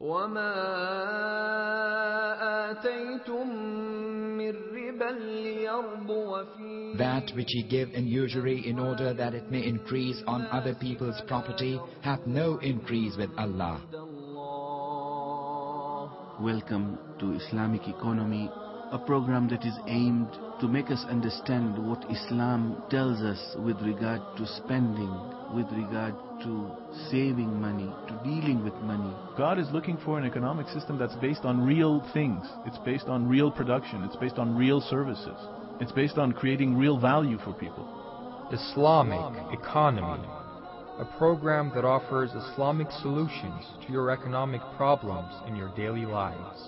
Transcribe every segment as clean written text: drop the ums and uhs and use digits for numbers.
وَمَا آتَيْتُم مِّن رِّبًا لِّيَرْبُوَ فِي That which ye give in usury in order that it may increase on other people's property hath no increase with Allah. Welcome to Islamic Economy, a program that is aimed to make us understand what Islam tells us with regard to spending, with regard to saving money, to dealing with money. God is looking for an economic system that's based on real things. It's based on real production. It's based on real services. It's based on creating real value for people. Islamic Economy, a program that offers Islamic solutions to your economic problems in your daily lives.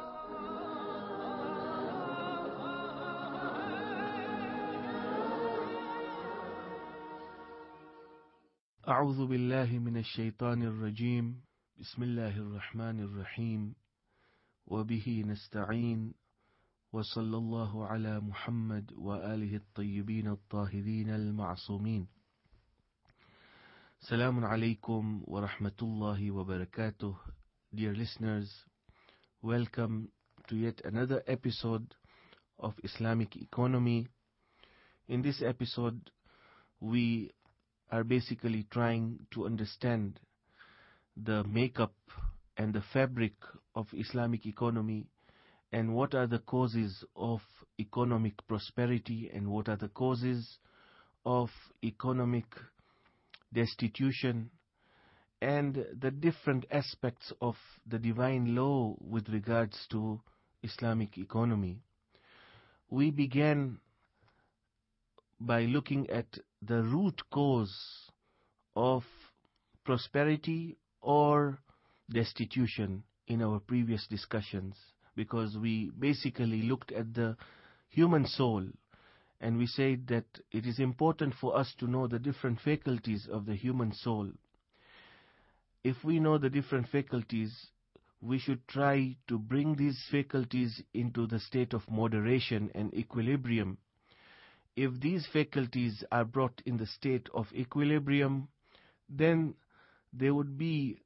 أعوذ بالله من الشيطان الرجيم بسم الله الرحمن الرحيم وبه نستعين وصلى الله على محمد وآله الطيبين الطاهرين المعصومين. Assalamu alaikum wa rahmatullahi wa barakatuh. Dear listeners, welcome to yet another episode of Islamic Economy. In this episode, we are basically trying to understand the makeup and the fabric of Islamic economy, and what are the causes of economic prosperity and what are the causes of economic destitution, and the different aspects of the divine law with regards to Islamic economy. We began by looking at the root cause of prosperity or destitution in our previous discussions, because we basically looked at the human soul, and we said that it is important for us to know the different faculties of the human soul. If we know the different faculties, we should try to bring these faculties into the state of moderation and equilibrium. If these faculties are brought in the state of equilibrium, then there would be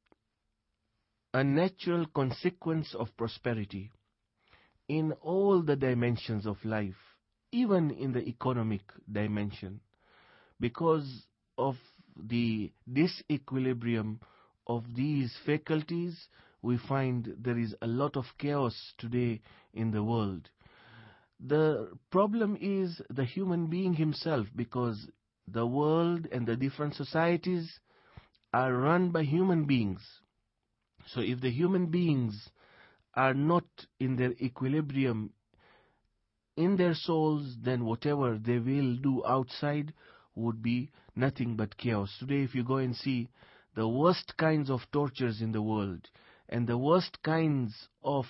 a natural consequence of prosperity in all the dimensions of life, even in the economic dimension. Because of the disequilibrium of these faculties, we find there is a lot of chaos today in the world. The problem is the human being himself, because the world and the different societies are run by human beings. So if the human beings are not in their equilibrium in their souls, then whatever they will do outside would be nothing but chaos. Today, if you go and see the worst kinds of tortures in the world and the worst kinds of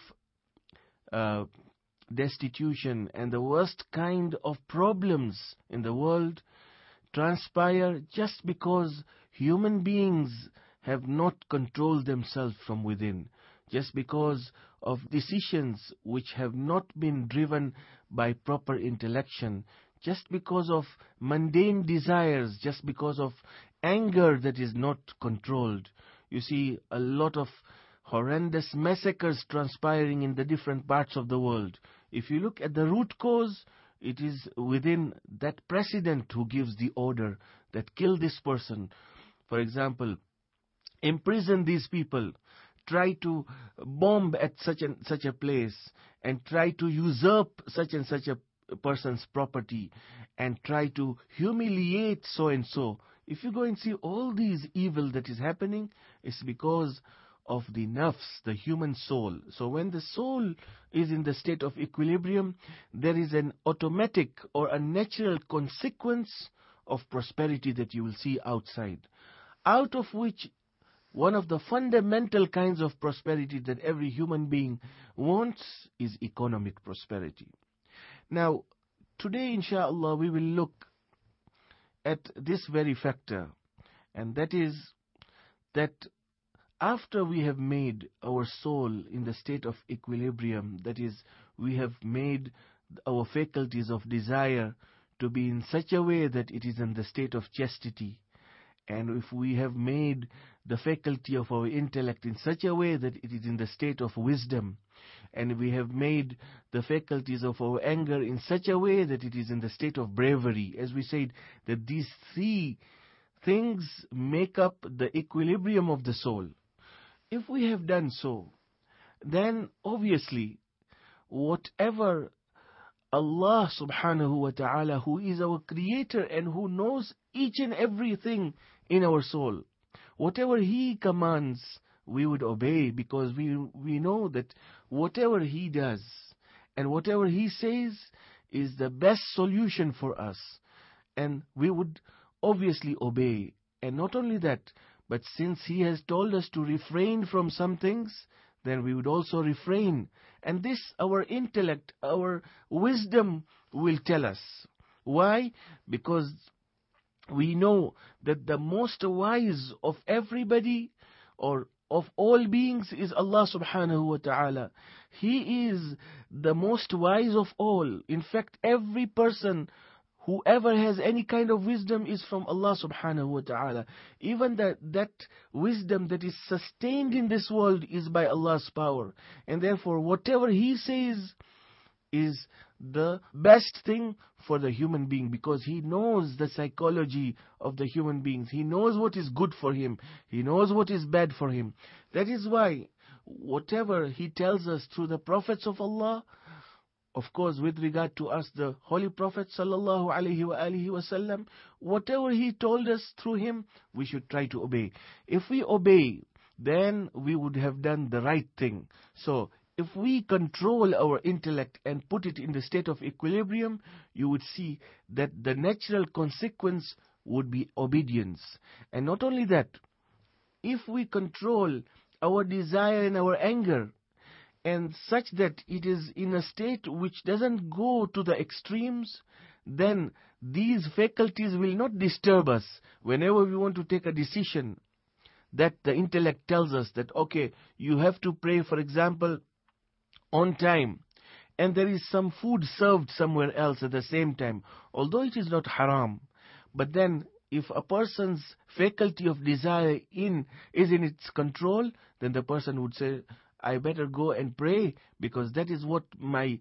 destitution and the worst kind of problems in the world transpire just because human beings have not controlled themselves from within, just because of decisions which have not been driven by proper intellection, just because of mundane desires, just because of anger that is not controlled. You see a lot of horrendous massacres transpiring in the different parts of the world. If you look at the root cause, it is within that president who gives the order that kill this person. For example, imprison these people, try to bomb at such a place, and try to usurp such and such a person's property, and try to humiliate so and so. If you go and see all these evil that is happening, it's because of the nafs, the human soul. So when the soul is in the state of equilibrium, there is an automatic or a natural consequence of prosperity that you will see outside, out of which one of the fundamental kinds of prosperity that every human being wants is economic prosperity. Now, today, inshallah, we will look at this very factor, and that is that after we have made our soul in the state of equilibrium, that is, we have made our faculties of desire to be in such a way that it is in the state of chastity, and if we have made the faculty of our intellect in such a way that it is in the state of wisdom. And we have made the faculties of our anger in such a way that it is in the state of bravery. As we said, that these three things make up the equilibrium of the soul. If we have done so, then obviously whatever Allah subhanahu wa ta'ala, who is our creator and who knows each and everything in our soul, whatever He commands, we would obey, because we know that whatever He does and whatever He says is the best solution for us, and we would obviously obey. And not only that, but since He has told us to refrain from some things, then we would also refrain. And this, our intellect, our wisdom will tell us. Why? Because we know that the most wise of everybody, or of all beings, is Allah subhanahu wa ta'ala. He is the most wise of all. In fact, every person, whoever has any kind of wisdom, is from Allah subhanahu wa ta'ala. Even that wisdom that is sustained in this world is by Allah's power. And therefore, whatever He says is the best thing for the human being, because He knows the psychology of the human beings. He knows what is good for him. He knows what is bad for him. That is why whatever He tells us through the prophets of Allah, of course, with regard to us, the Holy Prophet sallallahu alaihi wasallam, whatever he told us through him, we should try to obey. If we obey, then we would have done the right thing. So, if we control our intellect and put it in the state of equilibrium, you would see that the natural consequence would be obedience. And not only that, if we control our desire and our anger, and such that it is in a state which doesn't go to the extremes, then these faculties will not disturb us. Whenever we want to take a decision, that the intellect tells us that, okay, you have to pray, for example, on time, and there is some food served somewhere else at the same time, although it is not haram. But then, if a person's faculty of desire is in its control, then the person would say, I better go and pray, because that is what my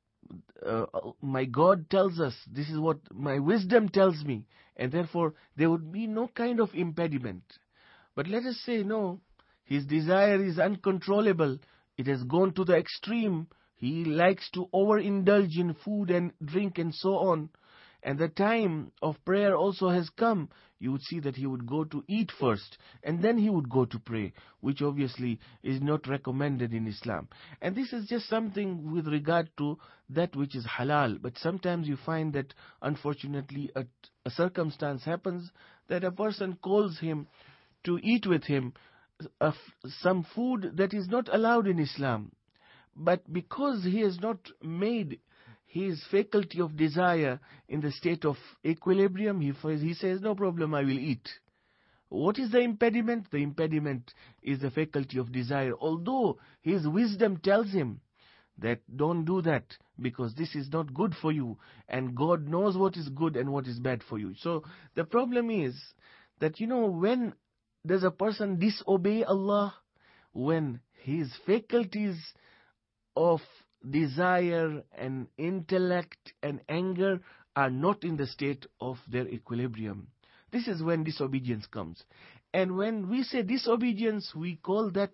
God tells us. This is what my wisdom tells me. And therefore, there would be no kind of impediment. But let us say, no, his desire is uncontrollable. It has gone to the extreme. He likes to overindulge in food and drink and so on. And the time of prayer also has come. You would see that he would go to eat first, and then he would go to pray, which obviously is not recommended in Islam. And this is just something with regard to that which is halal. But sometimes you find that, unfortunately, a circumstance happens that a person calls him to eat with him some food that is not allowed in Islam. But because he has not made his faculty of desire in the state of equilibrium, he says, no problem, I will eat. What is the impediment? The impediment is the faculty of desire. Although his wisdom tells him that don't do that, because this is not good for you, and God knows what is good and what is bad for you. So the problem is that, when does a person disobey Allah? When his faculties of desire and intellect and anger are not in the state of their equilibrium. This is when disobedience comes. And when we say disobedience, we call that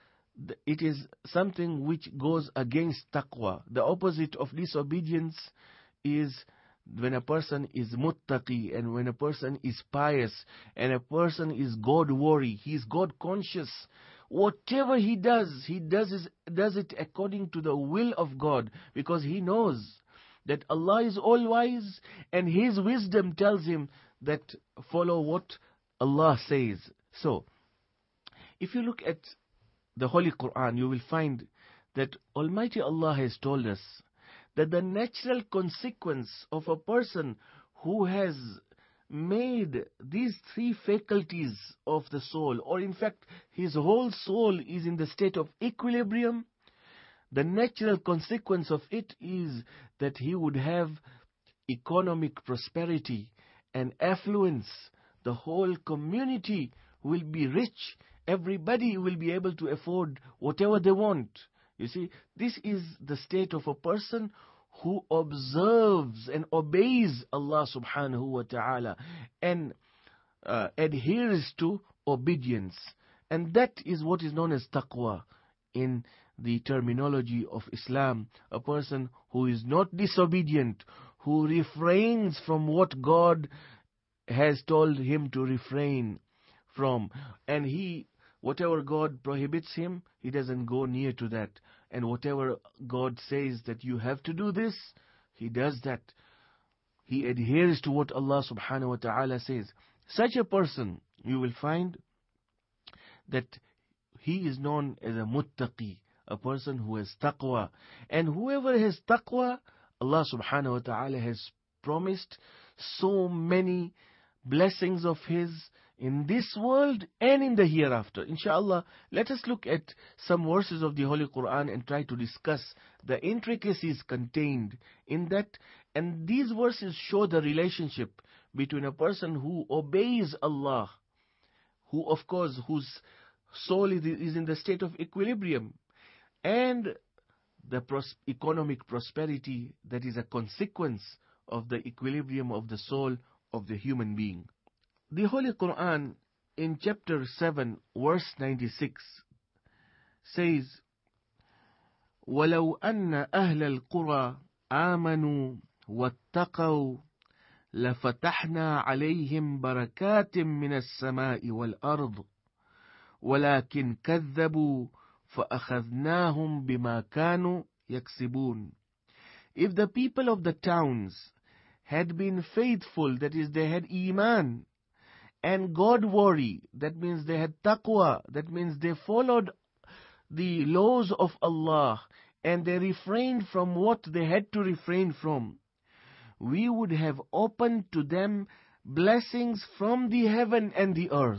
it is something which goes against taqwa. The opposite of disobedience is when a person is muttaqi, and when a person is pious, and a person is God-worry, he is God-conscious. Whatever he does it according to the will of God, because he knows that Allah is all-wise, and His wisdom tells him that follow what Allah says. So, if you look at the Holy Quran, you will find that Almighty Allah has told us that the natural consequence of a person who has made these three faculties of the soul, or in fact his whole soul is in the state of equilibrium, the natural consequence of it is that he would have economic prosperity and affluence. The whole community will be rich. Everybody will be able to afford whatever they want. You see, this is the state of a person who observes and obeys Allah subhanahu wa ta'ala and adheres to obedience. And that is what is known as taqwa in the terminology of Islam. A person who is not disobedient, who refrains from what God has told him to refrain from. And whatever God prohibits him, he doesn't go near to that. And whatever God says that you have to do this, he does that. He adheres to what Allah subhanahu wa ta'ala says. Such a person, you will find that he is known as a muttaqi, a person who has taqwa. And whoever has taqwa, Allah subhanahu wa ta'ala has promised so many blessings of His in this world and in the hereafter. Inshallah, let us look at some verses of the Holy Quran and try to discuss the intricacies contained in that. And these verses show the relationship between a person who obeys Allah, whose soul is in the state of equilibrium, and the economic prosperity that is a consequence of the equilibrium of the soul of the human being. The Holy Quran in chapter 7 verse 96 says, وَلَوْ أَنَّ أَهْلَ الْقُرَى آمَنُوا وَاتَّقَوْا لَفَتَحْنَا عَلَيْهِمْ بَرَكَاتٍ مِّنَ السَّمَاءِ وَالْأَرْضِ وَلَكِنْ كَذَّبُوا فَأَخَذْنَاهُمْ بِمَا كَانُوا يَكْسِبُونَ. If the people of the towns had been faithful, that is, they had iman, and God-worry, that means they had taqwa, that means they followed the laws of Allah, and they refrained from what they had to refrain from, we would have opened to them blessings from the heaven and the earth.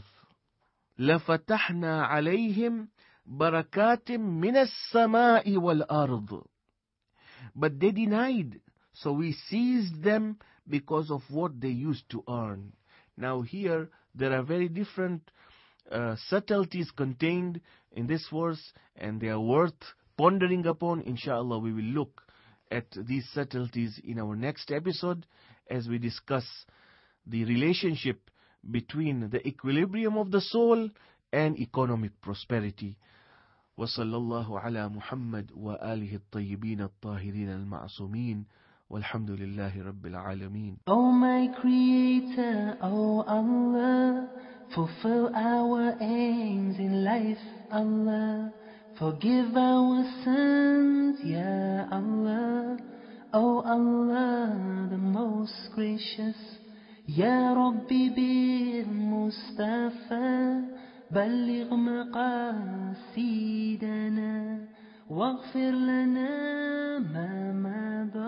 لَفَتَحْنَا عَلَيْهِمْ بَرَكَاتٍ مِّنَ السَّمَاءِ وَالْأَرْضِ. But they denied, so we seized them because of what they used to earn. Now here, there are very different subtleties contained in this verse, and they are worth pondering upon. Inshallah, we will look at these subtleties in our next episode as we discuss the relationship between the equilibrium of the soul and economic prosperity. وصلى الله على محمد وآله الطيبين الطاهرين المعصومين والحمد لله رب العالمين. Oh my Creator, oh Allah, fulfill our aims in life, Allah. Forgive our sins, Ya Allah. Oh Allah, the most gracious. Ya Rabbi bil Mustafa, بلغ مقاصدنا واغفر لنا ما مضى